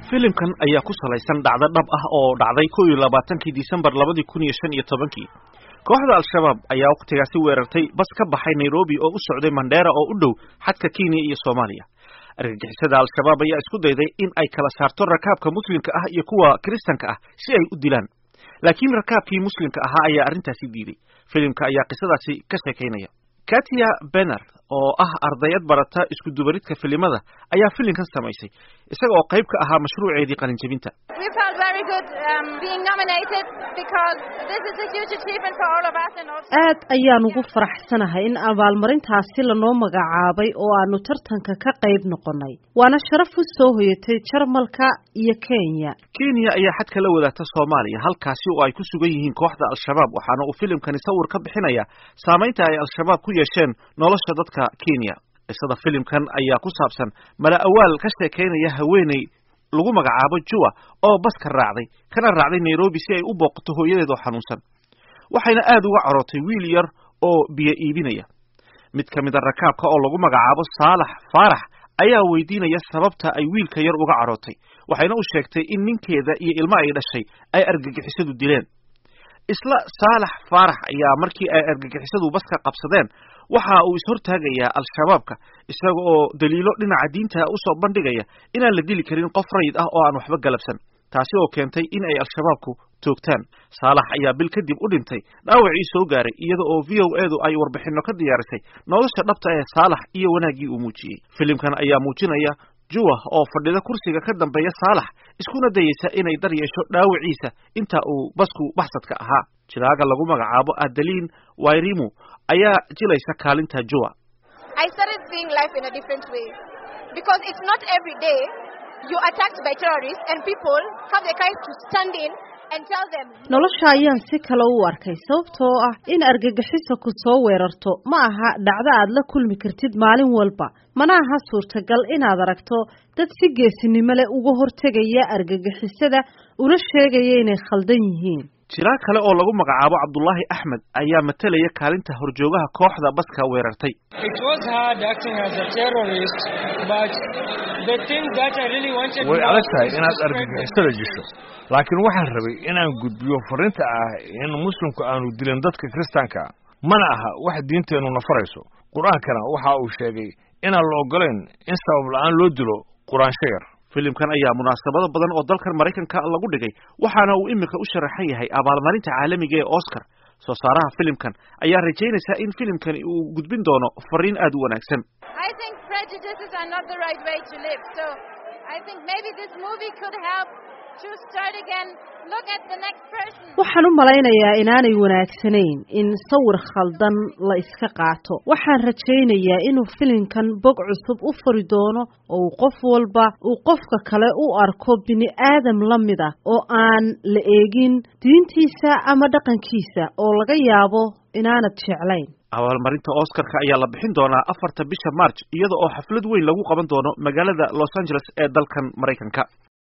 filimkan ayaa ku salaysan dhacdo dhab ah oo dhacday 21 Disembar 2015. Kooxda Al-Shabaab ayaa waqtigaasi weerartay bas ka baxay Nairobi oo u socday Mandera oo u dhow xadka Kenya iyo Soomaaliya. Argagixisada Al-Shabaab ayaa isku dayday in ay kala saarto rakaabka Muslimka ah iyo kuwa Kristanka ah si ay u dilaan. Laakiin rakaabkii Muslimka ahaa ayaa arrintaasi diiday. Filimka ayaa qisadaasi ka sheekeynaya. Katia Benner oo ah ardayad barata isku dubaridka filimada ayaa filimkan samaysay isaga oo qayb ka ahaa mashruuceedii qalin jabinta. We felt very good being nominated because this is a huge achievement for all of us and also aad ayaan ugu faraxsanahay in abaalmarintaasi la noo magacaabay oo aanu tartanka ka qayb noqonay. Waana sharaf u soo hoyatay Jarmalka iyo Kenya. Kenya ayaa xadka la wadaagta Soomaaliya halkaasi oo ay ku sugan yihiin kooxda Al-Shabaab waxaana uu filimkani sawir ka bixinaya saameynta ay Al-Shabaab ku yeesheen nolosha dadka Kenya. Qisada filimkan ayaa ku saabsan mala awaal ka sheekeynaya haweeney lagu magacaabo Jua oo baska raacday kana raacday Nairobi si ay u booqato hooyadeed oo xanuunsan. Waxayna aad uga carotay wiil yar oo biyo iibinaya. Mid ka mid ah rakaabka oo lagu magacaabo Saalax Faarax ayaa weydiinaya sababta ay wiilka yar uga carotay. Waxayna u sheegtay in ninkeeda iyo ilmo ay dhashay ay argagixisadu dileen. Isla Saalax Faarax ayaa markii ay argagixisadu baska qabsadeen waxa uu ishortaagayaa Al-Shabaabka isaga oo daliilo dhinaca diinta u soo bandhigaya inaan la dili karin qof rayid ah oo aan waxba galabsan taasi oo keentay in ay Al-Shabaabku toogtaan. Saalax ayaa bil kadib u dhintay dhaawacii soo gaaray iyada oo VOA-du ay warbixino ka diyaarisay nolosha dhabta ee Saalax iyo wanaagii uu muujiyay. Filimkan ayaa muujinaya Jua oo fadhida kursiga ka dambeeya Saalax iskuna dayaysa inay dar yeesho dhaawaciisa inta uu basku baxsadka ahaa. Jiraaga lagu magacaabo Adeline Wairimu ayaa jilaysa kaalinta Jua. I started seeing life in a different way because it's not every day you attacked by terrorists and people have the courage to stand in and tell them. Nolosha ayaan si kale u arkay sababtoo ah in argagixiso ku soo weerarto ma aha dhacdo aad la kulmi kartid maalin walba. Mana aha suurtagal inaad aragto dad si geesinimo leh uga hortagaya argagixisada una sheegaya inay khaldan yihiin. Jiraa kale oo lagu magacaabo Abdullahi Ahmed ayaa matalaya kaalinta horjoogaha kooxda baska weerartay. It was hard acting as a terrorist but the thing that I really wanted way adagtahay inaad argagixisada jisho laakiin waxaan rabay inaan gudbiyo fariinta ah in muslimku aanu dilin dadka Kristaanka mana aha wax diinteenu na farayso. Quraankana waxa uu sheegay inaan la ogoleen in sabab la'aan loo dilo Quraan sheer. Filimkan ayaa munaasabado badan oo dalkan Mareykanka lagu dhigay waxaana uu imika u sharaxan yahay abaalmarinta caalamiga ee Oscar. Soo saaraha filimkan ayaa rajaynaysa in filimkani uu gudbin doono fariin aad u wanaagsan. I think prejudices are not the right way to live. So I think maybe this movie could help to start again. Look at the next person. Waxaan u malaynayaa inaanay wanaagsanayn in sawir khaldan la iska qaato. Waxaan rajaynayaa inuu filimkan bog cusub u furi doono oo qof walba uu qofka kale u arko bini aadam la mid ah oo aan la eegin diintiisa ama dhaqankiisa oo laga yaabo inaanad jeclayn. Abaalmarinta Oscar-ka ayaa la bixin doonaa 4 bisha March iyada oo xaflad weyn lagu qaban doono magaalada Los Angeles ee dalkan Mareykanka.